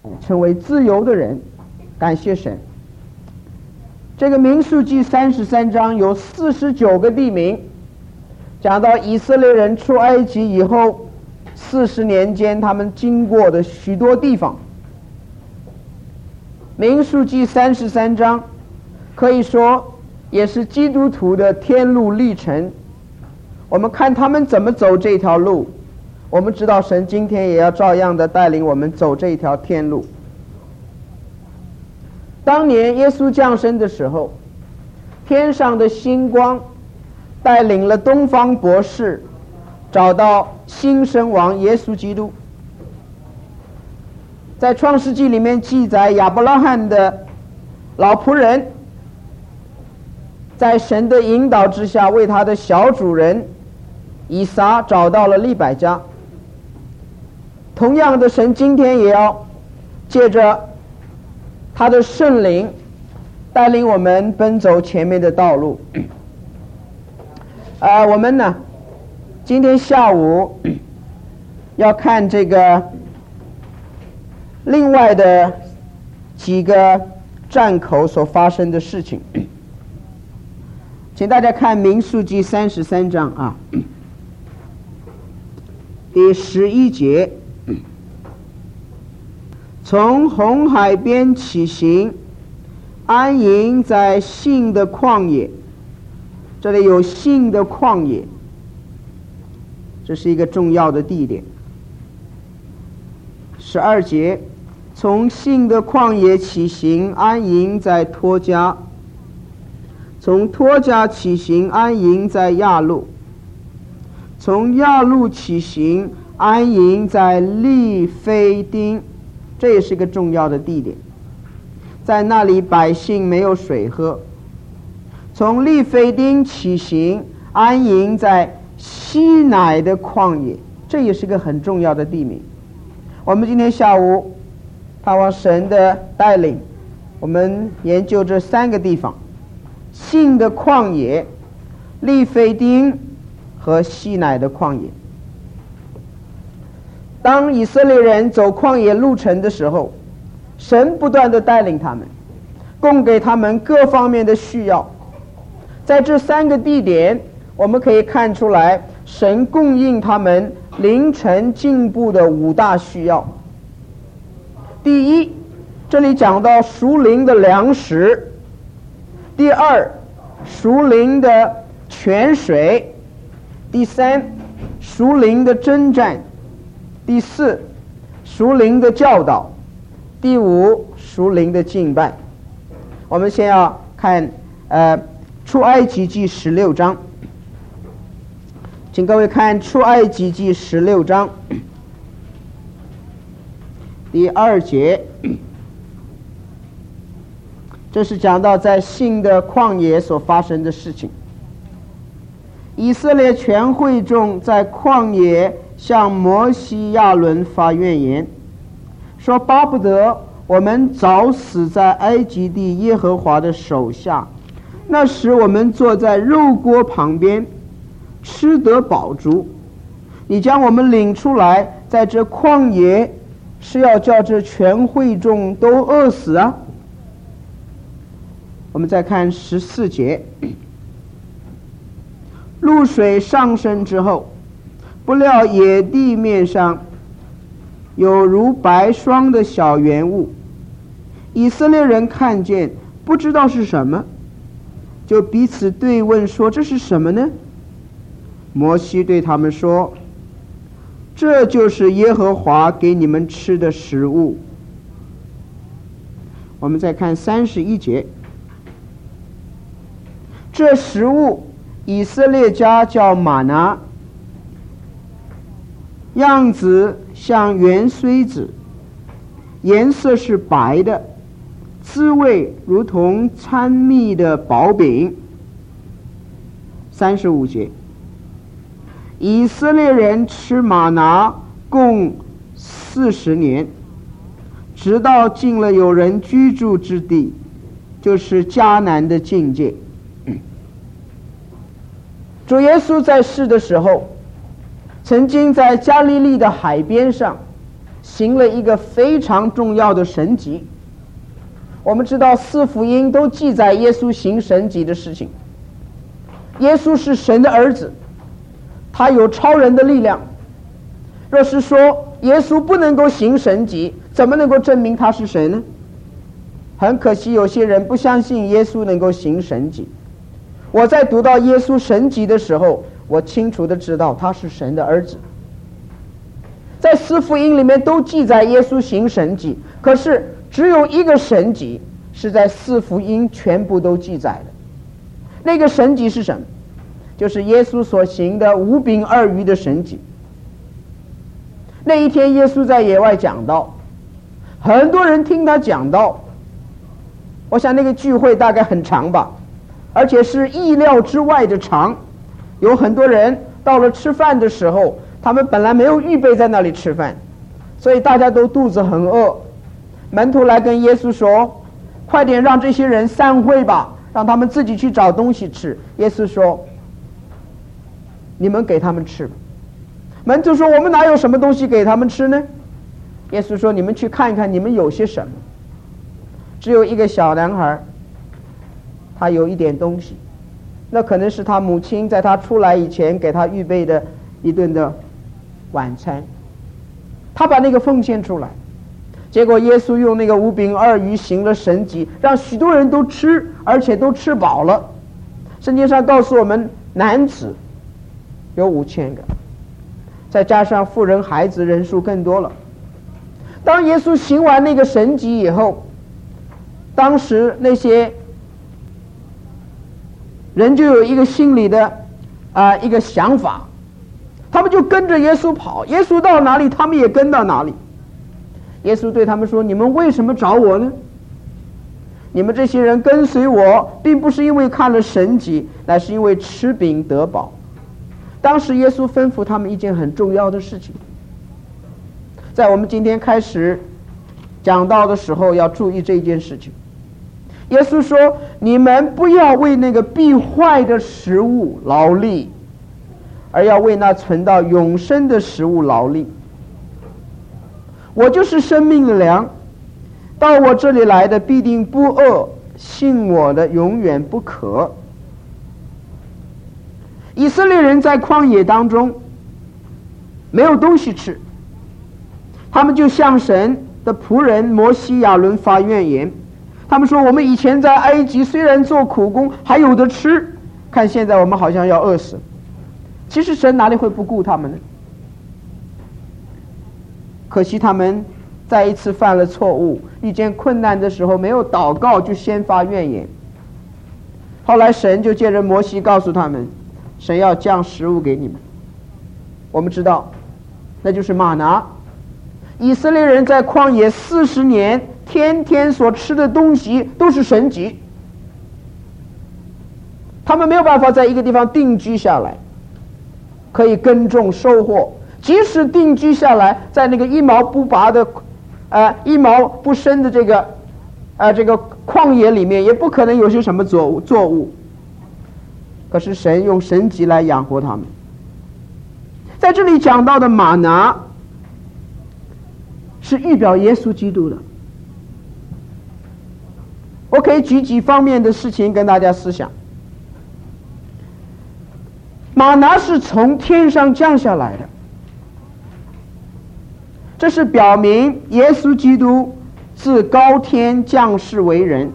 成为自由的人。感谢神。这个民数记33章有49个地名，讲到以色列人出埃及以后40年间他们经过的许多地方。民数记33章可以说也是基督徒的天路历程。我们看他们怎么走这条路，我们知道神今天也要照样的带领我们走这一条天路。当年耶稣降生的时候，天上的星光带领了东方博士找到新生王耶稣基督。在创世纪里面记载，亚伯拉罕的老仆人在神的引导之下，为他的小主人以撒找到了利百加。同样的，神今天也要借着他的圣灵带领我们奔走前面的道路。我们呢今天下午要看这个另外的几个站口所发生的事情。请大家看民数记33章啊，第11节，从红海边起行，安营在信的旷野。这里有信的旷野，这是一个重要的地点。12节，从信的旷野起行，安营在托家。从托家起行，安营在亚路。从亚路起行，安营在利非丁。这也是一个重要的地点，在那里百姓没有水喝。从利非丁起行，安营在西乃的旷野，这也是个很重要的地名。我们今天下午盼望神的带领，我们研究这3个地方：信的旷野、利非丁和西乃的旷野。当以色列人走旷野路程的时候，神不断地带领他们，供给他们各方面的需要。在这3个地点，我们可以看出来神供应他们灵程进步的5大需要。第一，这里讲到属灵的粮食；第二，属灵的泉水；第三，属灵的征战；第四，属灵的教导；第五，属灵的敬拜。我们先要看出埃及记16章，请各位看出埃及记16章第2节，这是讲到在信的旷野所发生的事情。以色列全会众在旷野向摩西亚伦发怨言，说巴不得我们早死在埃及地耶和华的手下，那时我们坐在肉锅旁边，吃得饱足。你将我们领出来，在这旷野，是要叫这全会众都饿死啊！我们再看14节，露水上升之后，不料野地面上有如白霜的小圆物，以色列人看见，不知道是什么，就彼此对问说：“这是什么呢？”摩西对他们说：“这就是耶和华给你们吃的食物。”我们再看31节，这食物以色列家叫玛拿，样子像圆锥子，颜色是白的，滋味如同参蜜的薄饼。35节，以色列人吃玛拿共40年，直到进了有人居住之地，就是迦南的境界。主耶稣在世的时候，曾经在加利利的海边上行了一个非常重要的神迹。我们知道四福音都记载耶稣行神迹的事情。耶稣是神的儿子，他有超人的力量。若是说耶稣不能够行神迹，怎么能够证明他是神呢？很可惜，有些人不相信耶稣能够行神迹。我在读到耶稣神迹的时候，我清楚的知道他是神的儿子。在四福音里面都记载耶稣行神迹，可是只有一个神迹是在四福音全部都记载的。那个神迹是什么？就是耶稣所行的5饼2鱼的神迹。那一天耶稣在野外讲道，很多人听他讲道。我想那个聚会大概很长吧，而且是意料之外的长。有很多人到了吃饭的时候，他们本来没有预备在那里吃饭，所以大家都肚子很饿。门徒来跟耶稣说，快点让这些人散会吧，让他们自己去找东西吃。耶稣说，你们给他们吃吧。门徒说，我们哪有什么东西给他们吃呢？耶稣说，你们去看一看你们有些什么。只有一个小男孩，他有一点东西，那可能是他母亲在他出来以前给他预备的一顿的晚餐，他把那个奉献出来。结果耶稣用那个5饼2鱼行了神迹，让许多人都吃，而且都吃饱了。圣经上告诉我们，男子有5000个，再加上妇人孩子人数更多了。当耶稣行完那个神迹以后，当时那些人就有一个心里的一个想法，他们就跟着耶稣跑，耶稣到哪里他们也跟到哪里。耶稣对他们说，你们为什么找我呢？你们这些人跟随我，并不是因为看了神迹，乃是因为吃饼得饱。当时耶稣吩咐他们一件很重要的事情，在我们今天开始讲到的时候要注意这件事情。耶稣说，你们不要为那个必坏的食物劳力，而要为那存到永生的食物劳力。我就是生命的粮，到我这里来的必定不饿，信我的永远不渴。以色列人在旷野当中没有东西吃，他们就向神的仆人摩西亚伦发怨言。他们说，我们以前在埃及虽然做苦工还有的吃，看现在我们好像要饿死。其实神哪里会不顾他们呢？可惜他们再一次犯了错误，遇见困难的时候没有祷告就先发怨言。后来神就借着摩西告诉他们，神要降食物给你们。我们知道那就是玛拿。以色列人在旷野40年，天天所吃的东西都是神迹，他们没有办法在一个地方定居下来，可以耕种收获。即使定居下来，在那个一毛不拔的一毛不生的这个旷野里面，也不可能有些什么作物。可是神用神迹来养活他们。在这里讲到的玛拿是预表耶稣基督的。我可以举几方面的事情跟大家思想。玛拿是从天上降下来的，这是表明耶稣基督自高天降世为人。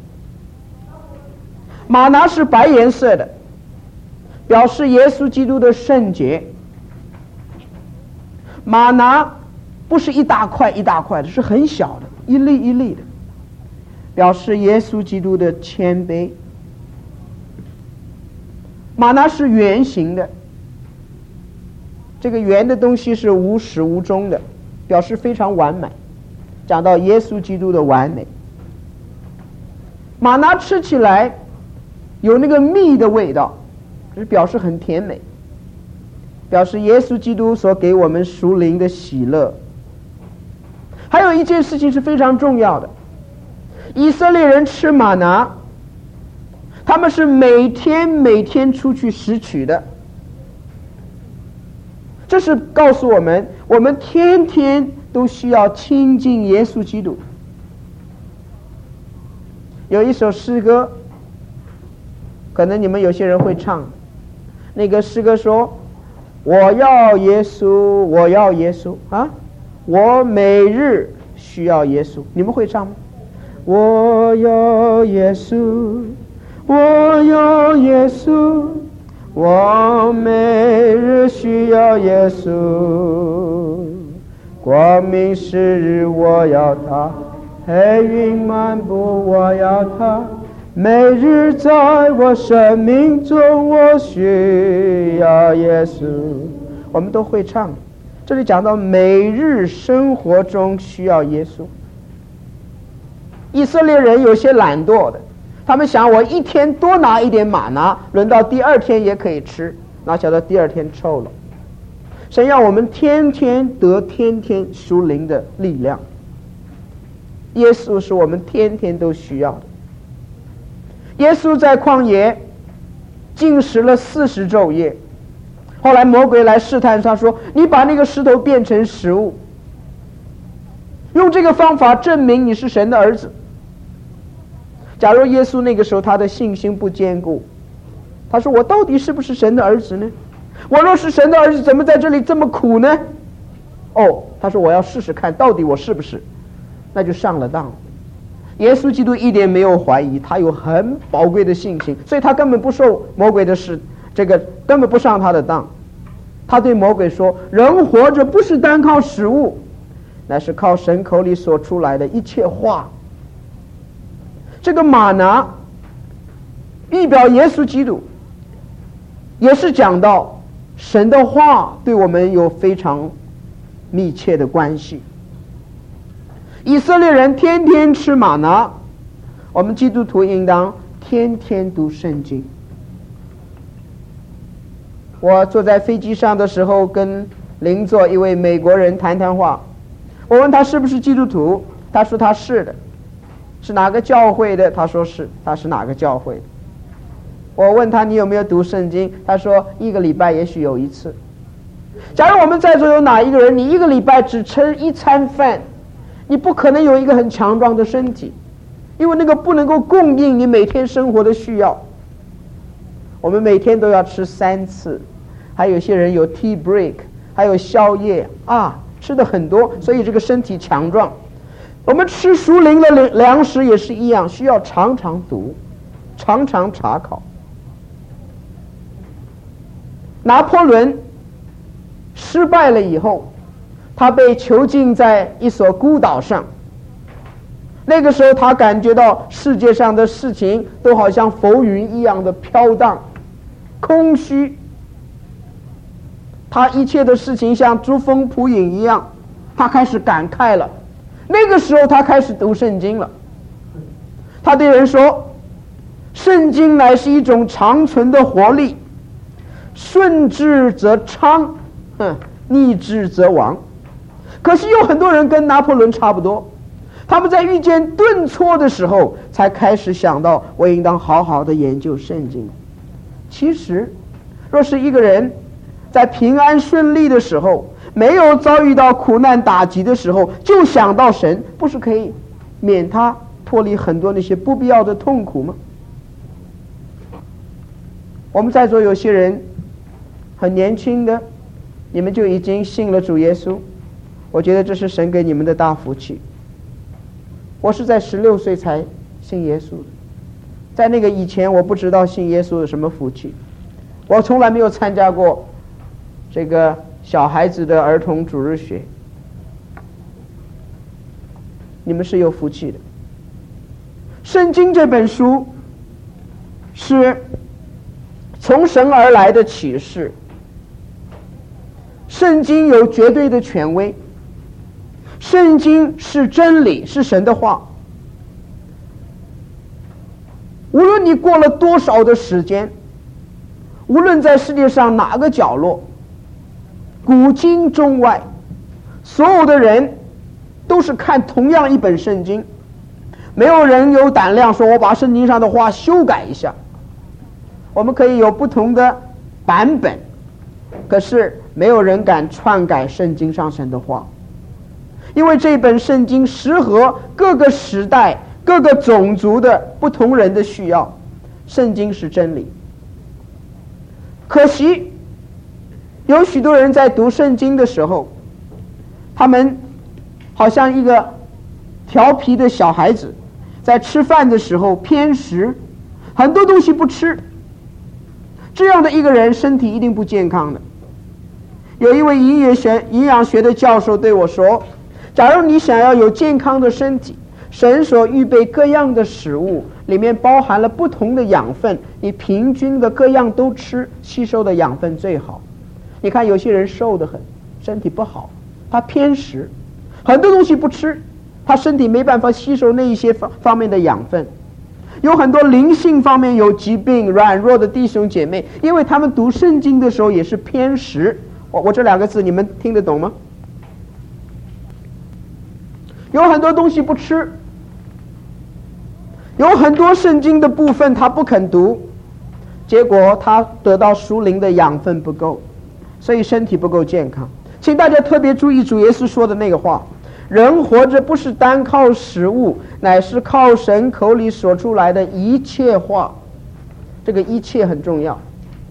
玛拿是白颜色的，表示耶稣基督的圣洁。玛拿不是一大块一大块的，是很小的，一粒一粒的，表示耶稣基督的谦卑。玛拿是圆形的，这个圆的东西是无始无终的，表示非常完美，讲到耶稣基督的完美。玛拿吃起来有那个蜜的味道，是表示很甜美，表示耶稣基督所给我们属灵的喜乐。还有一件事情是非常重要的，以色列人吃玛拿，他们是每天出去拾取的。这是告诉我们，我们天天都需要亲近耶稣基督。有一首诗歌，可能你们有些人会唱，那个诗歌说：我要耶稣，我要耶稣啊，我每日需要耶稣。你们会唱吗？我要耶稣，我要耶稣，我每日需要耶稣。光明时日我要他，黑云漫步我要他，每日在我生命中我需要耶稣。我们都会唱，这里讲到每日生活中需要耶稣。以色列人有些懒惰的，他们想我一天多拿一点玛拿，轮到第二天也可以吃，哪晓得第二天臭了。神要我们天天得天天属灵的力量，耶稣是我们天天都需要的。耶稣在旷野禁食了40昼夜，后来魔鬼来试探他说：你把那个石头变成食物，用这个方法证明你是神的儿子。假如耶稣那个时候他的信心不坚固，他说我到底是不是神的儿子呢？我若是神的儿子，怎么在这里这么苦呢？哦，他说我要试试看到底我是不是，那就上了当。耶稣基督一点没有怀疑，他有很宝贵的信心，所以他根本不受魔鬼的事，这个根本不上他的当。他对魔鬼说：人活着不是单靠食物，乃是靠神口里所出来的一切话。这个玛拿预表耶稣基督，也是讲到神的话对我们有非常密切的关系。以色列人天天吃玛拿，我们基督徒应当天天读圣经。我坐在飞机上的时候，跟邻座一位美国人谈谈话，我问他是不是基督徒，他说他是的。是哪个教会的？他说是。他是哪个教会的？我问他你有没有读圣经，他说1个礼拜也许有1次。假如我们在座有哪一个人，你1个礼拜只吃1餐饭，你不可能有一个很强壮的身体，因为那个不能够供应你每天生活的需要。我们每天都要吃3次，还有些人有 tea break， 还有宵夜啊，吃的很多，所以这个身体强壮。我们吃属灵的粮食也是一样，需要常常读，常常查考。拿破仑失败了以后，他被囚禁在一所孤岛上。那个时候他感觉到世界上的事情都好像浮云一样的飘荡，空虚。他一切的事情像珠峰扑影一样，他开始感慨了。那个时候他开始读圣经了。他对人说：圣经乃是一种长存的活力，顺治则昌，逆治则亡。可是有很多人跟拿破仑差不多，他们在遇见顿挫的时候才开始想到我应当好好的研究圣经。其实若是一个人在平安顺利的时候，没有遭遇到苦难打击的时候，就想到神，不是可以免他脱离很多那些不必要的痛苦吗？我们在座有些人很年轻的，你们就已经信了主耶稣，我觉得这是神给你们的大福气。我是在16岁才信耶稣的，在那个以前我不知道信耶稣有什么福气，我从来没有参加过这个小孩子的儿童主日学。你们是有福气的。圣经这本书是从神而来的启示，圣经有绝对的权威，圣经是真理，是神的话。无论你过了多少的时间，无论在世界上哪个角落，古今中外，所有的人都是看同样一本圣经，没有人有胆量说我把圣经上的话修改一下。我们可以有不同的版本，可是没有人敢篡改圣经上神的话。 因为这本圣经适合各个时代、各个种族的不同人的需要。圣经是真理。可惜，有许多人在读圣经的时候，他们好像一个调皮的小孩子，在吃饭的时候偏食，很多东西不吃。这样的一个人身体一定不健康的。有一位营养学的教授对我说，假如你想要有健康的身体，神所预备各样的食物里面包含了不同的养分，你平均的各样都吃，吸收的养分最好。你看有些人瘦得很，身体不好，他偏食，很多东西不吃，他身体没办法吸收那一些方面的养分。有很多灵性方面有疾病软弱的弟兄姐妹，因为他们读圣经的时候也是偏食。我这两个字你们听得懂吗？有很多东西不吃，有很多圣经的部分他不肯读，结果他得到属灵的养分不够，所以身体不够健康。请大家特别注意主耶稣说的那个话，人活着不是单靠食物，乃是靠神口里说出来的一切话。这个一切很重要，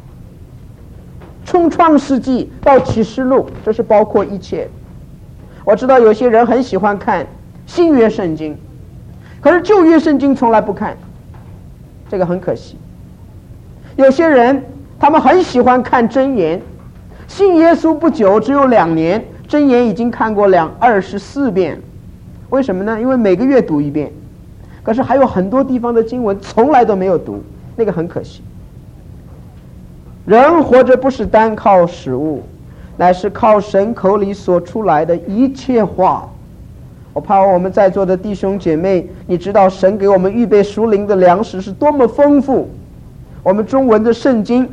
从创世纪到启示录，这是包括一切。我知道有些人很喜欢看新约圣经，可是旧约圣经从来不看，这个很可惜。有些人他们很喜欢看箴言，信耶稣不久只有2年，箴言已经看过24遍。为什么呢？因为每个月读一遍，可是还有很多地方的经文从来都没有读，那个很可惜。人活着不是单靠食物，乃是靠神口里所出来的一切话。我盼望我们在座的弟兄姐妹，你知道神给我们预备属灵的粮食是多么丰富。我们中文的圣经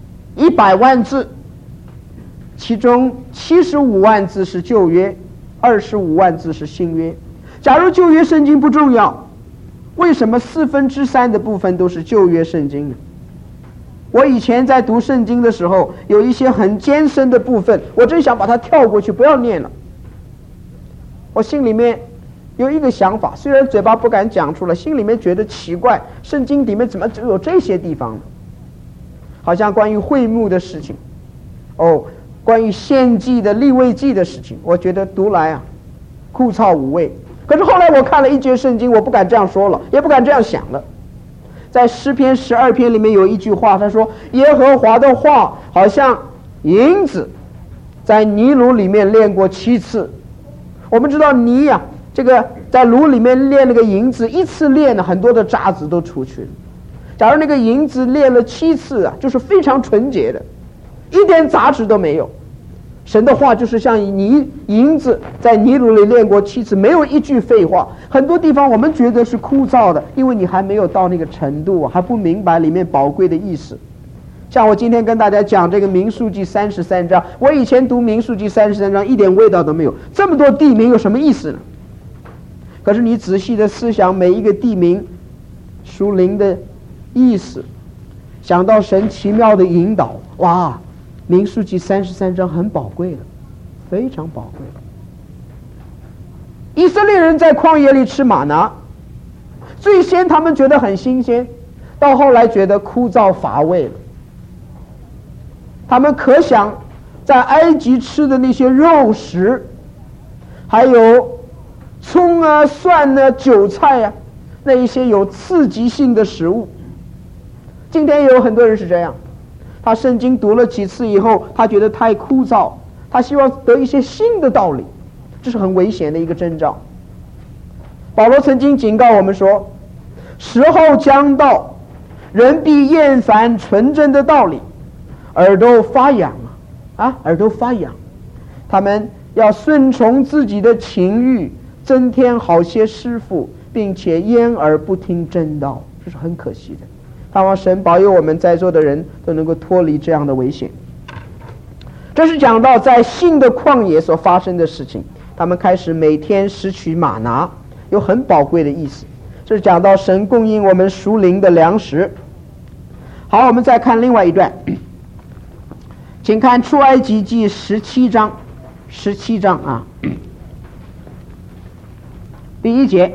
100万字，其中75万字是旧约，25万字是新约。假如旧约圣经不重要，为什么3/4的部分都是旧约圣经呢？我以前在读圣经的时候，有一些很艰深的部分，我真想把它跳过去，不要念了。我心里面有一个想法，虽然嘴巴不敢讲出来，心里面觉得奇怪，圣经里面怎么只有这些地方呢？好像关于会幕的事情，关于献祭的利未记的事情，我觉得读来枯燥无味。可是后来我看了一节圣经，我不敢这样说了，也不敢这样想了。在诗篇12篇里面有一句话，他说耶和华的话好像银子在泥炉里面炼过7次。我们知道泥这个在炉里面炼那个银子，一次炼了很多的渣子都出去了。假如那个银子炼了7次就是非常纯洁的，一点杂质都没有。神的话就是像银子在泥炉里炼过7次，没有一句废话。很多地方我们觉得是枯燥的，因为你还没有到那个程度，还不明白里面宝贵的意思。像我今天跟大家讲这个民数记33章，我以前读民数记33章一点味道都没有，这么多地名有什么意思呢？可是你仔细的思想每一个地名属灵的意思，想到神奇妙的引导，哇，民数记33章很宝贵的，非常宝贵的。以色列人在旷野里吃玛拿，最先他们觉得很新鲜，到后来觉得枯燥乏味了。他们可想在埃及吃的那些肉食，还有葱蒜韭菜那一些有刺激性的食物。今天也有很多人是这样，他圣经读了几次以后，他觉得太枯燥，他希望得一些新的道理，这是很危险的一个征兆。保罗曾经警告我们说，时候将到，人必厌烦纯正的道理，耳朵发痒耳朵发痒，他们要顺从自己的情欲，增添好些师傅，并且掩耳不听真道，这是很可惜的。盼望神保佑我们在座的人都能够脱离这样的危险。这是讲到在新的旷野所发生的事情，他们开始每天拾取玛拿，有很宝贵的意思。这是讲到神供应我们属灵的粮食。好，我们再看另外一段，请看出埃及记17章第1节，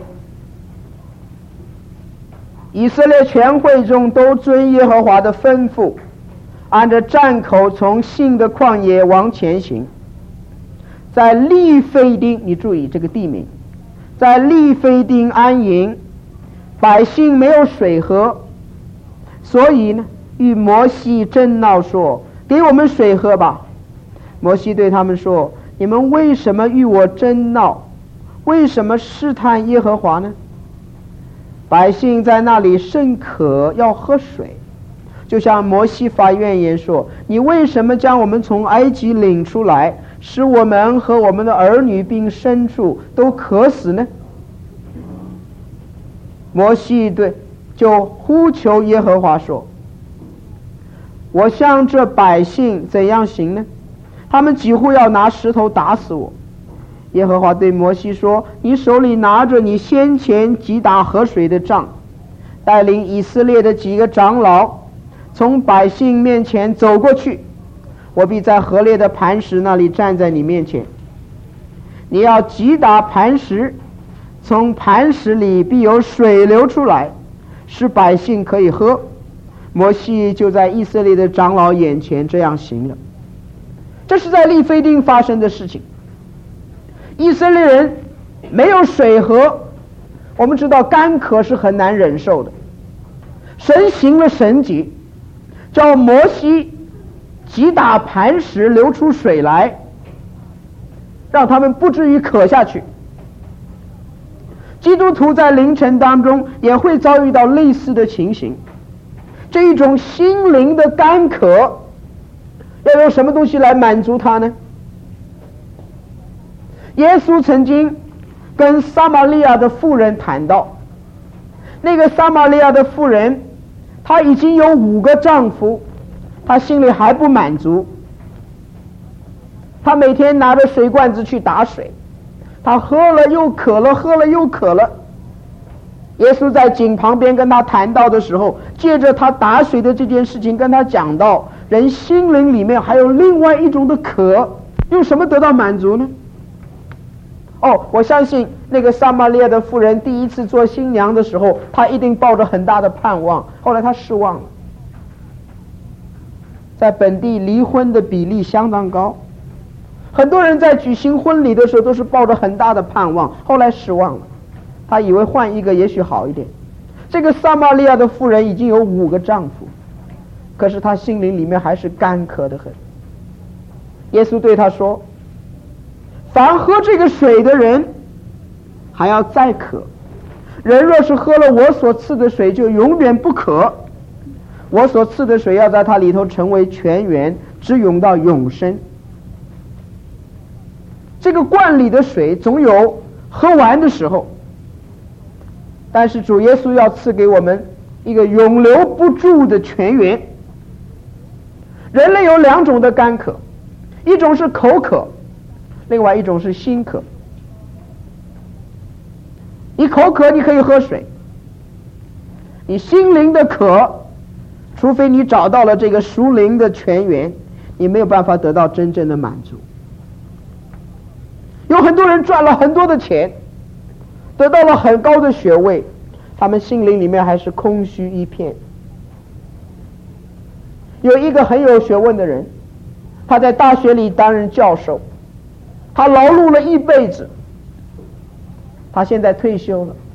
以色列全会众都遵耶和华的吩咐，按着站口从信的旷野往前行，在利非丁，你注意这个地名，在利非丁安营，百姓没有水喝，所以呢，与摩西争闹说：“给我们水喝吧。”摩西对他们说：“你们为什么与我争闹？为什么试探耶和华呢？”百姓在那里甚渴，要喝水，就向摩西发怨言说：“你为什么将我们从埃及领出来，使我们和我们的儿女并牲畜都渴死呢？”摩西就呼求耶和华说：“我向这百姓怎样行呢？他们几乎要拿石头打死我。”耶和华对摩西说：“你手里拿着你先前击打河水的杖，带领以色列的几个长老从百姓面前走过去，我必在河裂的磐石那里站在你面前。你要击打磐石，从磐石里必有水流出来，使百姓可以喝。”摩西就在以色列的长老眼前这样行了。这是在利非丁发生的事情。以色列人没有水喝，我们知道干渴是很难忍受的。神行了神迹，叫摩西击打磐石流出水来，让他们不至于渴下去。基督徒在凌晨当中也会遭遇到类似的情形，这一种心灵的干渴，要用什么东西来满足他呢？耶稣曾经跟撒玛利亚的妇人谈到，那个撒玛利亚的妇人，她已经有5个丈夫，她心里还不满足，她每天拿着水罐子去打水，她喝了又渴了，喝了又渴了。耶稣在井旁边跟她谈到的时候，借着她打水的这件事情跟她讲到，人心灵里面还有另外一种的渴，用什么得到满足呢？我相信那个撒玛利亚的妇人第一次做新娘的时候，她一定抱着很大的盼望，后来她失望了。在本地离婚的比例相当高，很多人在举行婚礼的时候都是抱着很大的盼望，后来失望了，他以为换一个也许好一点。这个撒玛利亚的妇人已经有5个丈夫，可是她心灵里面还是干渴得很。耶稣对她说：“凡喝这个水的人还要再渴，人若是喝了我所赐的水，就永远不渴。我所赐的水要在它里头成为泉源，直涌到永生。”这个罐里的水总有喝完的时候，但是主耶稣要赐给我们一个永流不住的泉源。人类有2种的干渴，一种是口渴，另外一种是心渴。你口渴你可以喝水，你心灵的渴，除非你找到了这个属灵的泉源，你没有办法得到真正的满足。有很多人赚了很多的钱，得到了很高的学位，他们心灵里面还是空虚一片。有一个很有学问的人，他在大学里担任教授，他劳碌了一辈子，他现在退休了。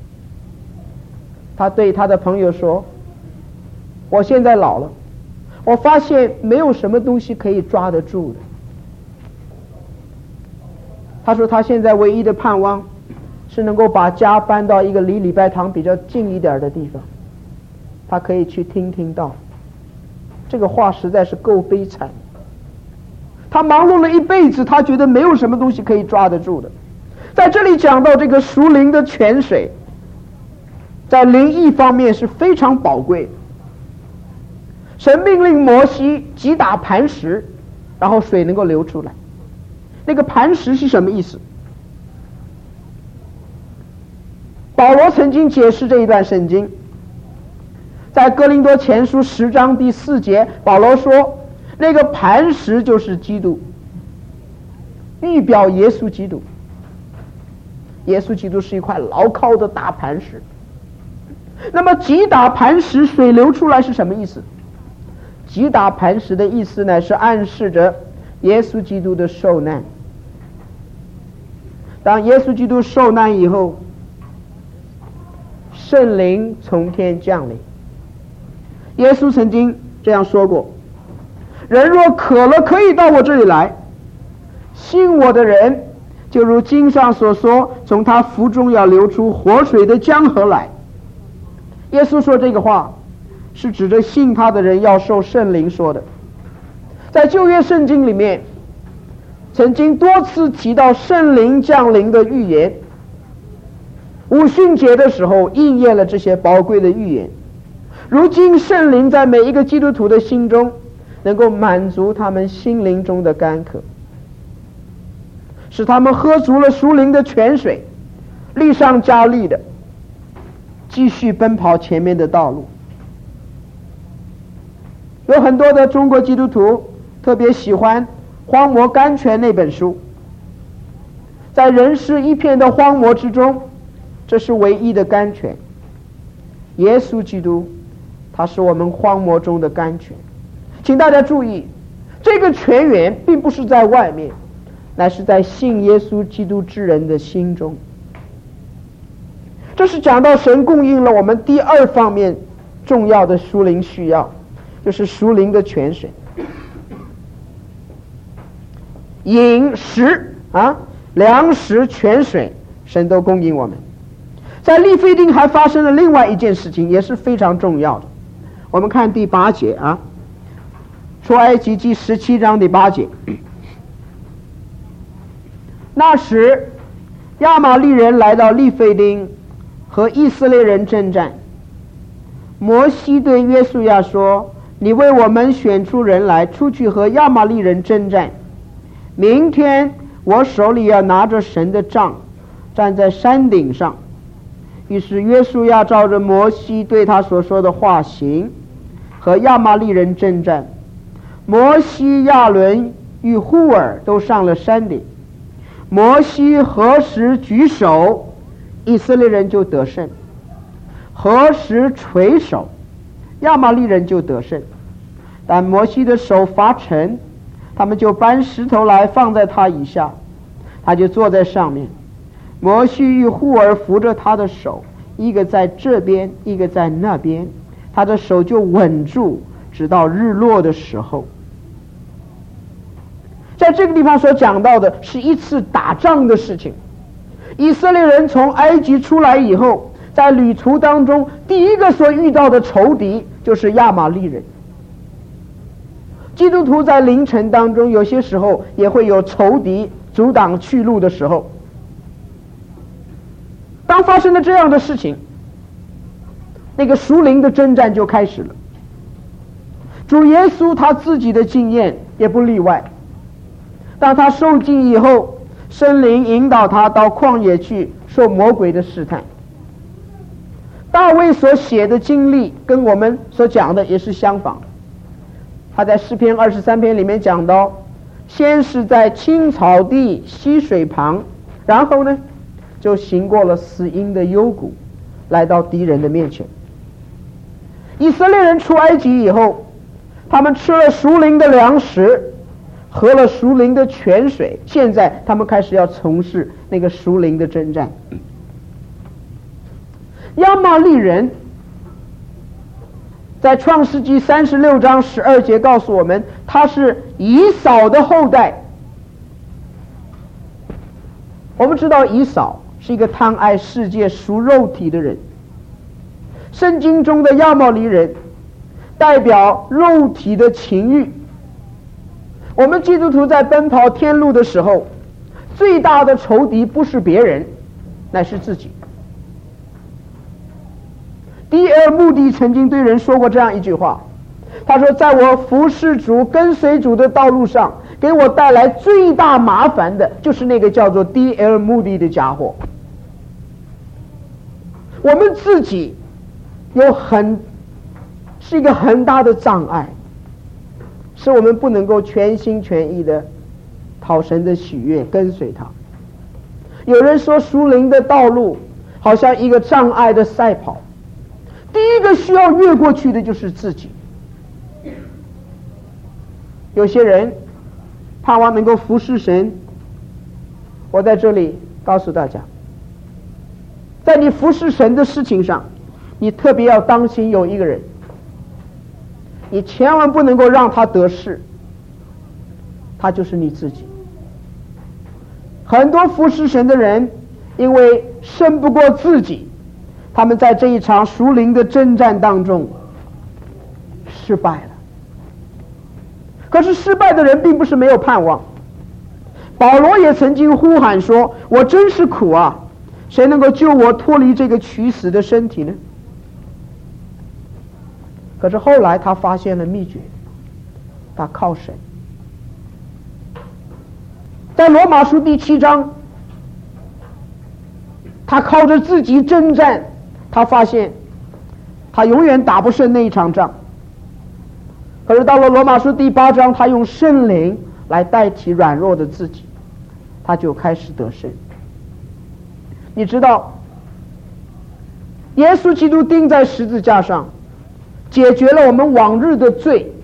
他对他的朋友说：“我现在老了，我发现没有什么东西可以抓得住的。”他说他现在唯一的盼望是能够把家搬到一个离礼拜堂比较近一点的地方，他可以去听听道。这个话实在是够悲惨。他忙碌了一辈子，他觉得没有什么东西可以抓得住的。在这里讲到这个属灵的泉水，在灵意方面是非常宝贵的。神命令摩西击打磐石，然后水能够流出来。那个磐石是什么意思？保罗曾经解释这一段圣经，在哥林多前书10章第4节，保罗说那个磐石就是基督，预表耶稣基督。 耶稣基督是一块牢靠的大磐石。那么击打磐石，水流出来是什么意思？击打磐石的意思呢，是暗示着耶稣基督的受难。当耶稣基督受难以后，圣灵从天降临。耶稣曾经这样说过：人若渴了，可以到我这里来，信我的人就如经上所说，从他腹中要流出活水的江河来。耶稣说这个话是指着信他的人要受圣灵说的。在旧约圣经里面曾经多次提到圣灵降临的预言，五旬节的时候应验了这些宝贵的预言。如今圣灵在每一个基督徒的心中能够满足他们心灵中的干渴，使他们喝足了属灵的泉水，力上加力的继续奔跑前面的道路。有很多的中国基督徒特别喜欢《荒漠甘泉》那本书，在人世一片的荒漠之中，这是唯一的甘泉。耶稣基督他是我们荒漠中的甘泉。请大家注意，这个泉源并不是在外面，乃是在信耶稣基督之人的心中。这是讲到神供应了我们第二方面重要的属灵需要，就是属灵的泉水。饮食粮食泉水，神都供应我们。在利非定还发生了另外一件事情，也是非常重要的。我们看第8节出埃及记17章第8节。那时亚玛利人来到利非定，和以色列人征战。摩西对约书亚说：你为我们选出人来，出去和亚玛利人征战。明天我手里要拿着神的杖，站在山顶上。于是约书亚照着摩西对他所说的话行，和亚玛利人征战。摩西、亚伦与户尔都上了山顶。摩西何时举手，以色列人就得胜；何时垂手，亚玛利人就得胜。但摩西的手发沉，他们就搬石头来放在他以下，他就坐在上面。摩西与户尔扶着他的手，一个在这边，一个在那边，他的手就稳住，直到日落的时候。在这个地方所讲到的是一次打仗的事情。以色列人从埃及出来以后，在旅途当中第一个所遇到的仇敌就是亚玛利人。基督徒在凌晨当中有些时候也会有仇敌阻挡去路的时候。当发生了这样的事情，那个属灵的征战就开始了。主耶稣他自己的经验也不例外。当他受尽以后，圣灵引导他到旷野去受魔鬼的试探。大卫所写的经历跟我们所讲的也是相仿。他在诗篇23篇里面讲到，先是在青草地溪水旁，然后呢就行过了死荫的幽谷，来到敌人的面前。以色列人出埃及以后，他们吃了属灵的粮食，喝了属灵的泉水，现在他们开始要从事那个属灵的征战。亚玛利人在创世纪36章12节告诉我们，他是以扫的后代。我们知道以扫是一个贪爱世界属肉体的人。圣经中的亚玛利人代表肉体的情欲。我们基督徒在奔跑天路的时候，最大的仇敌不是别人，乃是自己。D.L. 穆迪曾经对人说过这样一句话，他说，在我服侍主跟随主的道路上，给我带来最大麻烦的就是那个叫做 D.L. 穆迪的家伙。我们自己是一个很大的障碍，使我们不能够全心全意的讨神的喜悦，跟随他。 有人说属灵的道路好像一个障碍的赛跑，第一个需要越过去的就是自己。有些人盼望能够服侍神，我在这里告诉大家，在你服侍神的事情上，你特别要当心有一个人，你千万不能够让他得势，他就是你自己。很多服侍神的人因为胜不过自己，他们在这一场属灵的征战当中失败了。可是失败的人并不是没有盼望，保罗也曾经呼喊说，我真是苦啊，谁能够救我脱离这个取死的身体呢？可是后来他发现了秘诀，他靠神。在罗马书第7章，他靠着自己征战，他发现他永远打不胜那一场仗。可是到了罗马书第8章，他用圣灵来代替软弱的自己，他就开始得胜。你知道，耶稣基督钉在十字架上，解决了我们往日的罪。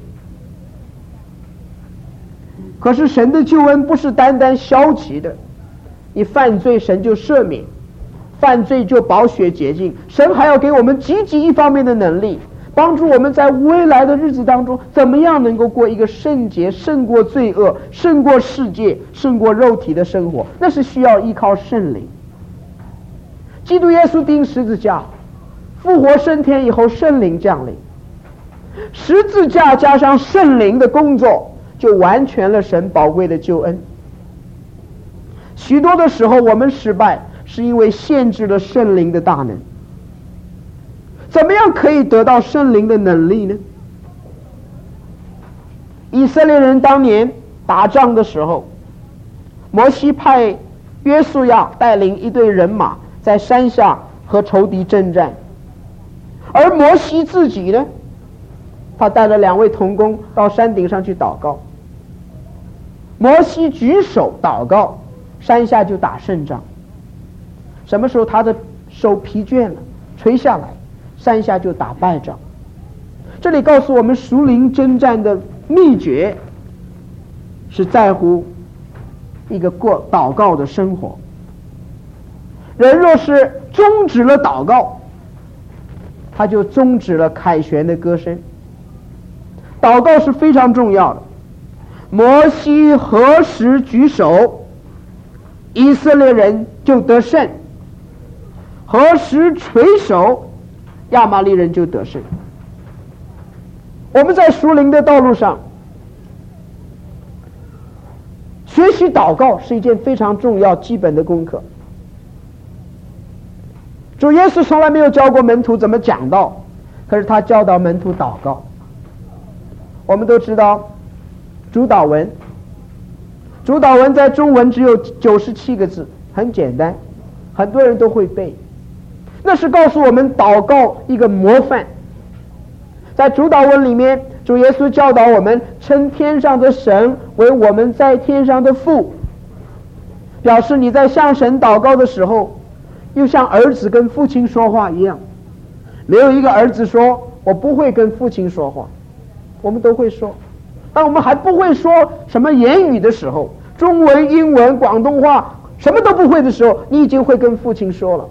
可是神的救恩不是单单消极的，你犯罪神就赦免，犯罪就宝血洁净，神还要给我们积极一方面的能力，帮助我们在未来的日子当中怎么样能够过一个圣洁、胜过罪恶、胜过世界、胜过肉体的生活，那是需要依靠圣灵。基督耶稣钉十字架，复活升天以后，圣灵降临，十字架加上圣灵的工作，就完全了神宝贵的救恩。许多的时候我们失败是因为限制了圣灵的大能。怎么样可以得到圣灵的能力呢？以色列人当年打仗的时候，摩西派约书亚带领一队人马在山下和仇敌征战，而摩西自己呢，他带了2位同工到山顶上去祷告。摩西举手祷告，山下就打胜仗。什么时候他的手疲倦了，垂下来，山下就打败仗。这里告诉我们，属灵征战的秘诀是在乎一个过祷告的生活。人若是终止了祷告，他就终止了凯旋的歌声。祷告是非常重要的。摩西何时举手，以色列人就得胜；何时垂手，亚玛力人就得胜。我们在属灵的道路上学习祷告是一件非常重要基本的功课。主耶稣从来没有教过门徒怎么讲道，可是他教导门徒祷告。我们都知道主祷文，主祷文在中文只有97个字，很简单，很多人都会背。那是告诉我们祷告一个模范。在主祷文里面，主耶稣教导我们称天上的神为我们在天上的父，表示你在向神祷告的时候，又像儿子跟父亲说话一样。没有一个儿子说我不会跟父亲说话，我们都会说。当我们还不会说什么言语的时候，中文、英文、广东话什么都不会的时候，你已经会跟父亲说了。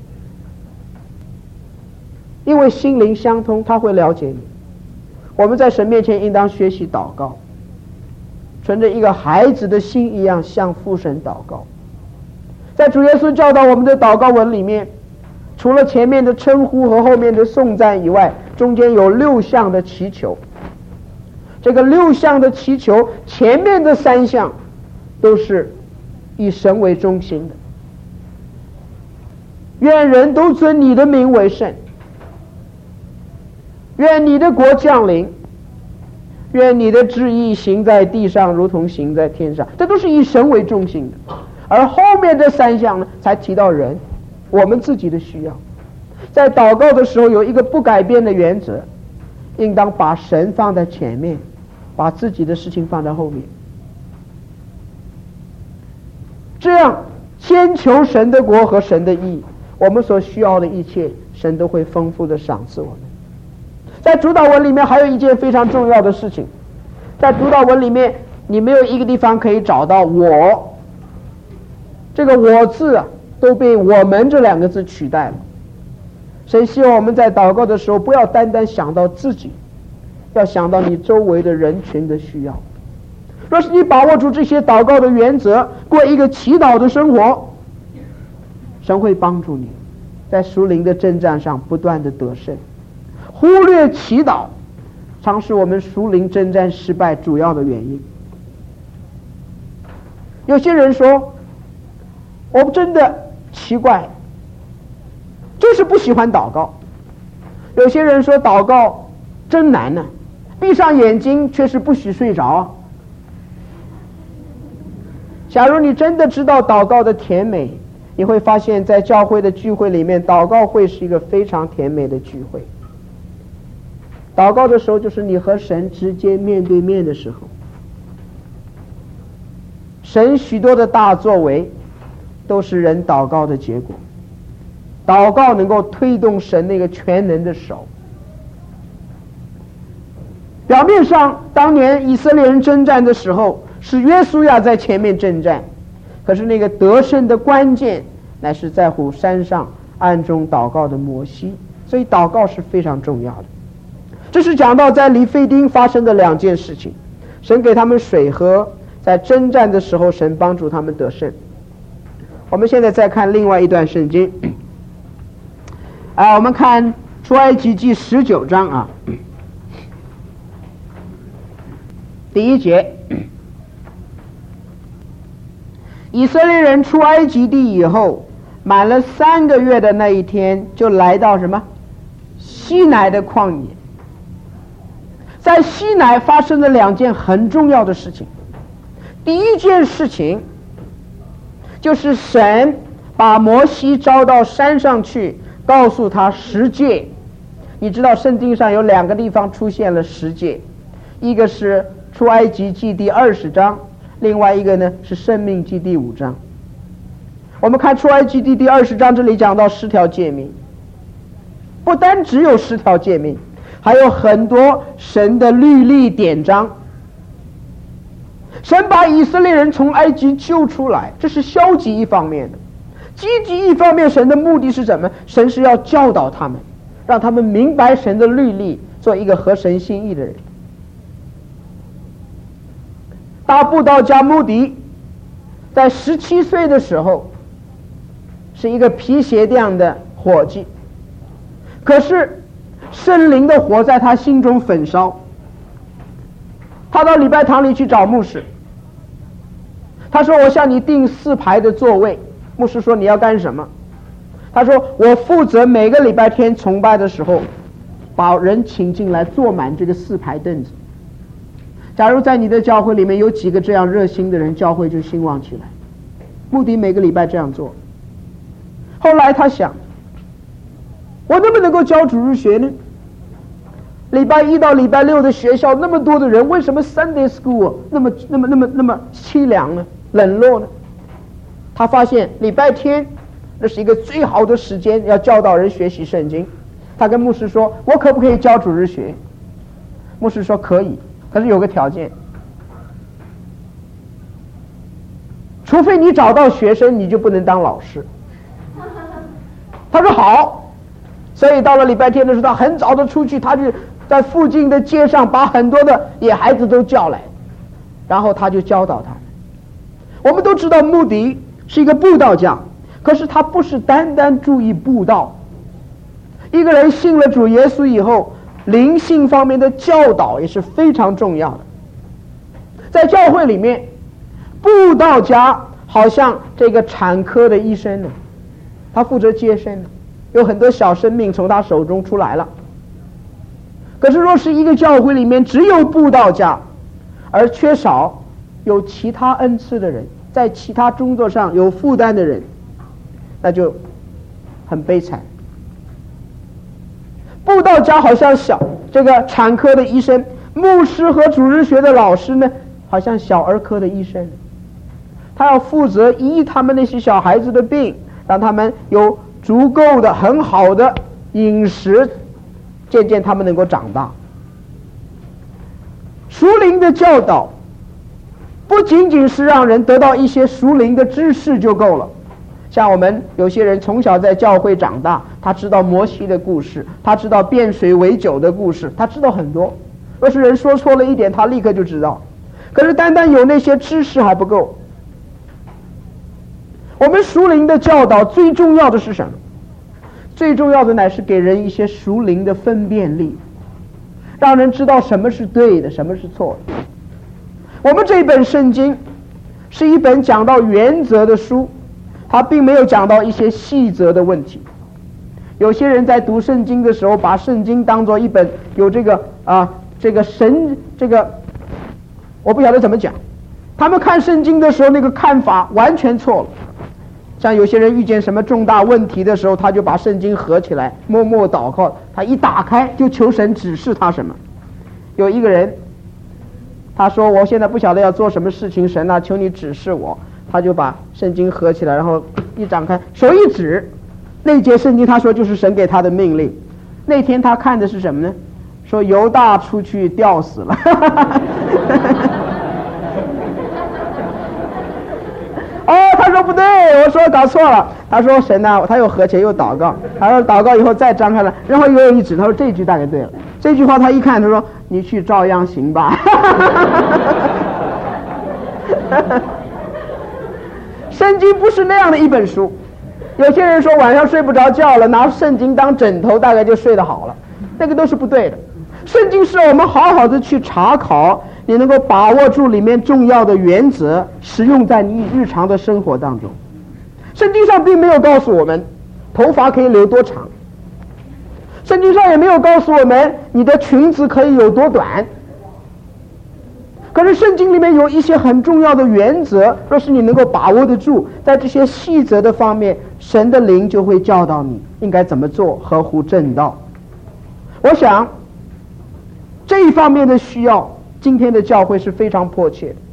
因为心灵相通，他会了解你。我们在神面前应当学习祷告，存着一个孩子的心一样向父神祷告。在主耶稣教导我们的祷告文里面，除了前面的称呼和后面的颂赞以外，中间有6项的祈求。这个6项的祈求，前面的3项都是以神为中心的。愿人都尊你的名为圣，愿你的国降临，愿你的旨意行在地上如同行在天上。这都是以神为中心的。而后面这3项呢，才提到人，我们自己的需要。在祷告的时候有一个不改变的原则，应当把神放在前面，把自己的事情放在后面。这样先求神的国和神的义，我们所需要的一切，神都会丰富的赏赐我们。在主祷文里面还有一件非常重要的事情，在主祷文里面你没有一个地方可以找到我，这个我字都被我们这两个字取代了。神希望我们在祷告的时候不要单单想到自己，要想到你周围的人群的需要。若是你把握住这些祷告的原则，过一个祈祷的生活，神会帮助你在属灵的征战上不断的得胜。忽略祈祷常是我们属灵征战失败主要的原因。有些人说，我真的奇怪，就是不喜欢祷告。有些人说祷告真难呢，闭上眼睛却是不许睡着。假如你真的知道祷告的甜美，你会发现在教会的聚会里面，祷告会是一个非常甜美的聚会。祷告的时候就是你和神直接面对面的时候，神许多的大作为都是人祷告的结果。祷告能够推动神那个全能的手。表面上当年以色列人征战的时候是约书亚在前面征战，可是那个得胜的关键乃是在乎山上暗中祷告的摩西。所以祷告是非常重要的。这是讲到在黎非丁发生的两件事情，神给他们水喝，在征战的时候神帮助他们得胜。我们现在再看另外一段圣经，我们看出埃及记19章第1节，以色列人出埃及地以后，满了3个月的那一天，就来到什么？西乃的旷野。在西乃发生了2件很重要的事情。第一件事情就是神把摩西招到山上去，告诉他10诫。你知道圣经上有2个地方出现了10诫，一个是出埃及记第20章，另外一个呢是申命记第5章。我们看出埃及记第20章，这里讲到10条诫命，不单只有10条诫命，还有很多神的律例典章。神把以色列人从埃及救出来，这是消极一方面的。积极一方面，神的目的是什么？神是要教导他们，让他们明白神的律例，做一个合神心意的人。大布道家穆迪在17岁的时候是一个皮鞋匠的伙计，可是圣灵的火在他心中焚烧。他到礼拜堂里去找牧师，他说，我向你订4排的座位。牧师说，你要干什么？他说，我负责每个礼拜天崇拜的时候把人请进来坐满这个4排凳子。假如在你的教会里面有几个这样热心的人，教会就兴旺起来。穆迪每个礼拜这样做。后来他想，我能不能够教主日学呢？礼拜1到礼拜6的学校那么多的人，为什么 Sunday School 那么凄凉呢？冷落呢？他发现礼拜天那是一个最好的时间，要教导人学习圣经。他跟牧师说，我可不可以教主日学？牧师说可以，可是有个条件，除非你找到学生，你就不能当老师。他说好。所以到了礼拜天的时候，他很早的出去，他就在附近的街上把很多的野孩子都叫来，然后他就教导他们。我们都知道穆迪是一个布道家，可是他不是单单注意布道。一个人信了主耶稣以后，灵性方面的教导也是非常重要的。在教会里面，布道家好像这个产科的医生呢，他负责接生的，有很多小生命从他手中出来了。可是若是一个教会里面只有布道家，而缺少有其他恩赐的人，在其他工作上有负担的人，那就很悲惨。布道家好像这个产科的医生，牧师和主日学的老师呢，好像小儿科的医生。 他要负责医他们那些小孩子的病，让他们有足够的很好的饮食，渐渐他们能够长大。属灵的教导不仅仅是让人得到一些属灵的知识就够了。像我们有些人从小在教会长大，他知道摩西的故事，他知道变水为酒的故事，他知道很多。若是人说错了一点，他立刻就知道。可是单单有那些知识还不够。我们属灵的教导最重要的是什么？最重要的乃是给人一些属灵的分辨力，让人知道什么是对的，什么是错的。我们这本圣经是一本讲到原则的书，它并没有讲到一些细则的问题。有些人在读圣经的时候，把圣经当作一本有这个神我不晓得怎么讲。他们看圣经的时候，那个看法完全错了。像有些人遇见什么重大问题的时候，他就把圣经合起来，默默祷告。他一打开就求神指示他什么。有一个人，他说：“我现在不晓得要做什么事情，神啊，求你指示我。”他就把圣经合起来，然后一展开，手一指，那节圣经他说就是神给他的命令。那天他看的是什么呢？说犹大出去吊死了。哦，他说不对，我说搞错了。他说神啊，他又合起来又祷告，他说祷告以后再张开了，然后又一指，他说这句大概对了。这句话他一看，他说你去照样行吧。圣经不是那样的一本书。有些人说晚上睡不着觉了，拿圣经当枕头，大概就睡得好了，那个都是不对的。圣经是我们好好的去查考，你能够把握住里面重要的原则，实用在你日常的生活当中。圣经上并没有告诉我们头发可以留多长，圣经上也没有告诉我们你的裙子可以有多短。可是圣经里面有一些很重要的原则，若是你能够把握得住，在这些细则的方面，神的灵就会教导你应该怎么做，合乎正道。我想这一方面的需要，今天的教会是非常迫切的。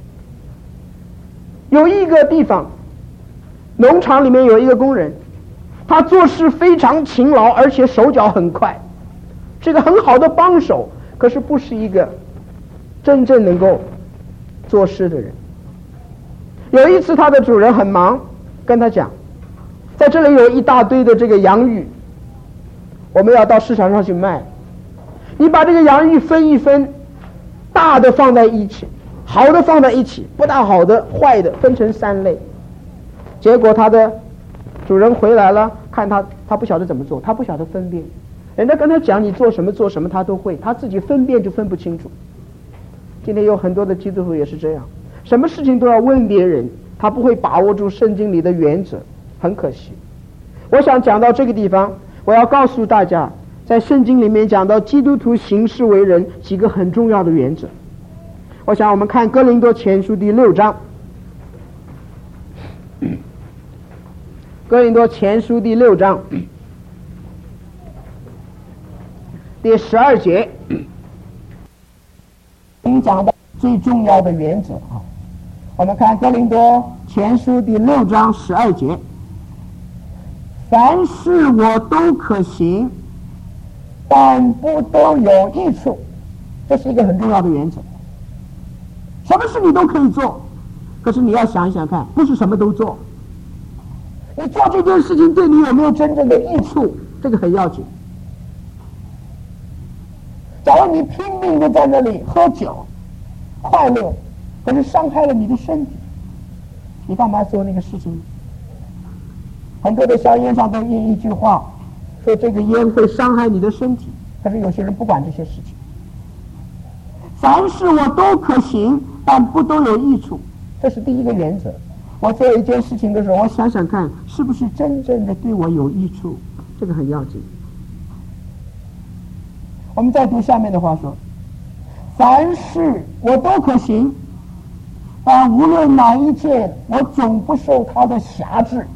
有一个地方，农场里面有一个工人，他做事非常勤劳，而且手脚很快，是个很好的帮手，可是不是一个真正能够做事的人。有一次他的主人很忙，跟他讲，在这里有一大堆的这个洋芋，我们要到市场上去卖，你把这个洋芋分一分，大的放在一起，好的放在一起，不大好的坏的分成3类。结果他的主人回来了，看他不晓得怎么做，他不晓得分辨，人家跟他讲你做什么做什么他都会，他自己分辨就分不清楚。今天有很多的基督徒也是这样，什么事情都要问别人，他不会把握住圣经里的原则，很可惜。我想讲到这个地方，我要告诉大家，在圣经里面讲到基督徒行事为人几个很重要的原则。我想我们看哥林多前书第6章，哥林多前书第6章第12节，讲到最重要的原则啊。我们看哥林多前书第6章12节，凡事我都可行，但不都有益处。这是一个很重要的原则。什么事你都可以做，可是你要想一想看，不是什么都做。你做这件事情对你有没有真正的益处，这个很要紧。假如你拼命的在那里喝酒快乐，可是伤害了你的身体，你干嘛做那个事情？很多的香烟上都印一句话，说这个烟会伤害你的身体，可是有些人不管这些事情。凡事我都可行，但不都有益处，这是第一个原则。我做一件事情的时候，我想想看是不是真正的对我有益处，这个很要紧。我们再读下面的话说，凡事我都可行，但无论哪一件，我总不受它的辖制。